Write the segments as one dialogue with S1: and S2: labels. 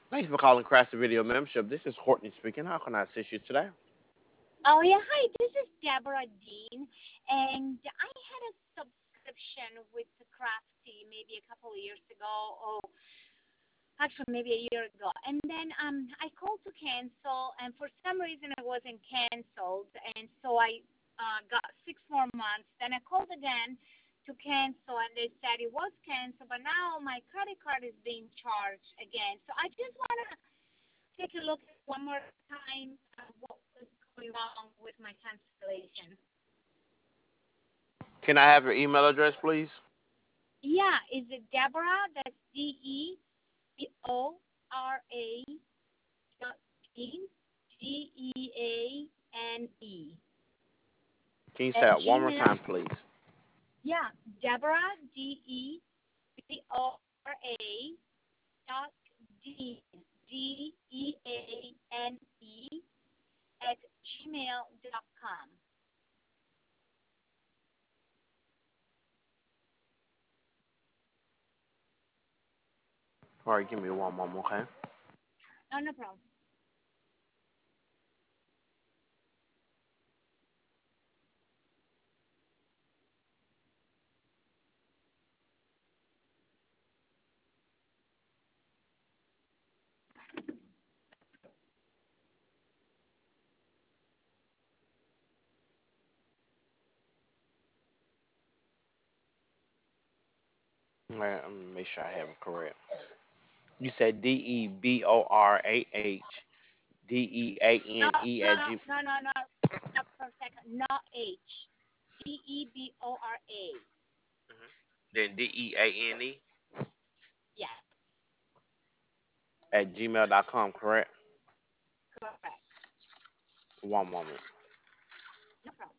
S1: Thanks for calling Crafty Video Membership. This is Courtney speaking. How can I assist you today?
S2: Oh, yeah. Hi, this is Deborah Dean. And I had a subscription with the Crafty maybe a couple of years ago. Oh, actually, maybe a year ago. And then I called to cancel, and for some reason it wasn't canceled. And so I got 6 more months. Then I called again to cancel, and they said it was canceled, but now my credit card is being charged again. So I just want to take a look at one more time what was going wrong with my cancellation.
S1: Can I have your email address, please?
S2: Yeah, is it Deborah? That's Deborah dot Dean, Geane
S1: Can you say
S2: at
S1: that one more
S2: Gmail.
S1: time, please?
S2: Yeah, Deborah Deborah dot Dean Deane at gmail.com.
S1: All right, give me one moment, okay?
S2: No, no problem.
S1: All right, let me make sure I have it correct. You said
S2: No,
S1: DEBORAHDEANE
S2: no,
S1: at
S2: no,
S1: G.
S2: no, no, no. Stop for a second. No H. Debora.
S1: Then DEANE
S2: Yes,
S1: at gmail.com, correct?
S2: correct.
S1: One moment.
S2: No problem.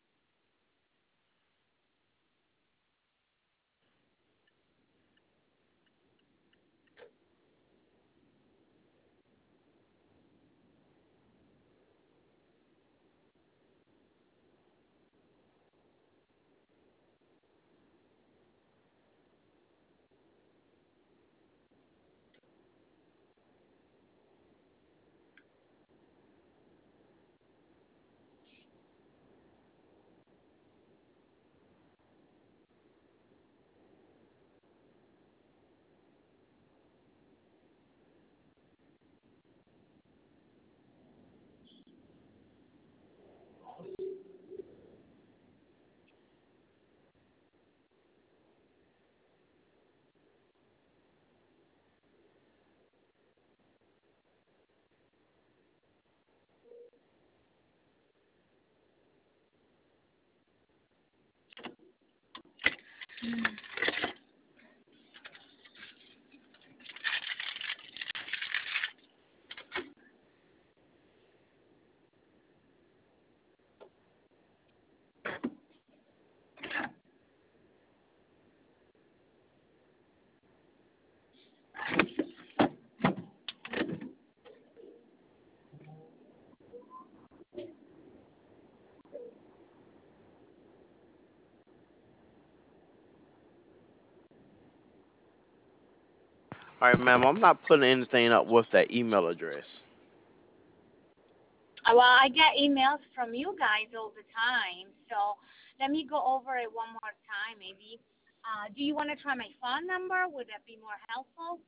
S1: All right, ma'am, I'm not putting anything up with that email address.
S2: Well, I get emails from you guys all the time, so let me go over it one more time, maybe. Do you want to try my phone number? Would that be more helpful?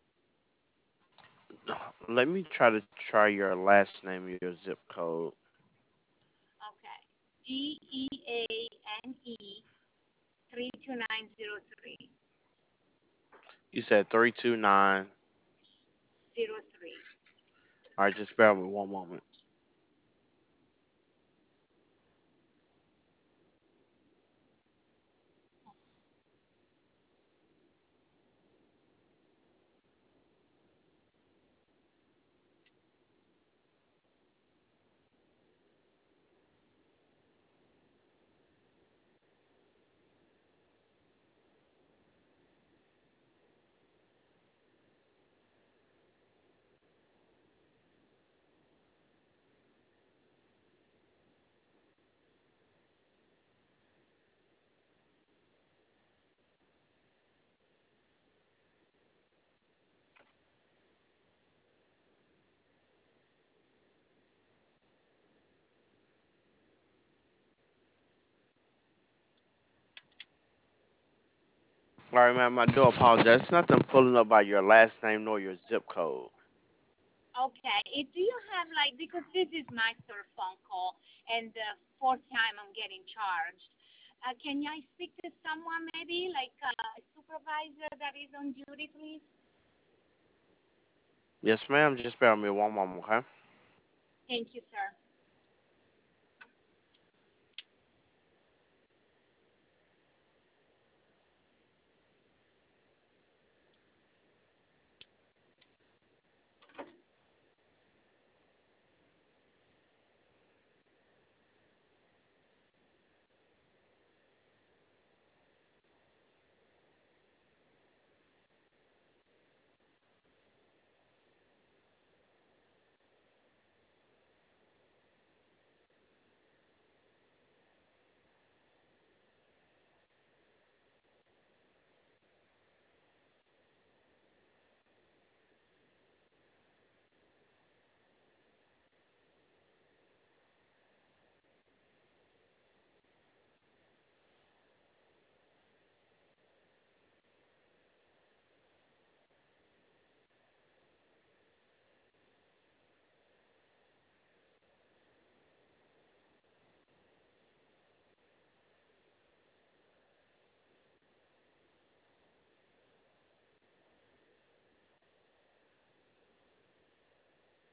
S1: Let me try to try your last name, your zip code.
S2: Okay. Geane 32903.
S1: You said 329.
S2: 03.
S1: All right, just bear with me one moment. All right, ma'am. I do apologize. It's nothing pulling up by your last name nor your zip code.
S2: Okay. Do you have like because this is my third phone call and the fourth time I'm getting charged. Can I speak to someone maybe like a supervisor that is on duty, please?
S1: Yes, ma'am. Just bear with me one moment, okay?
S2: Thank you, sir.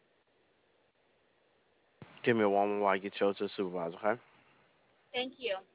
S1: Give me one moment while I get you to the supervisor, okay?
S2: Thank you.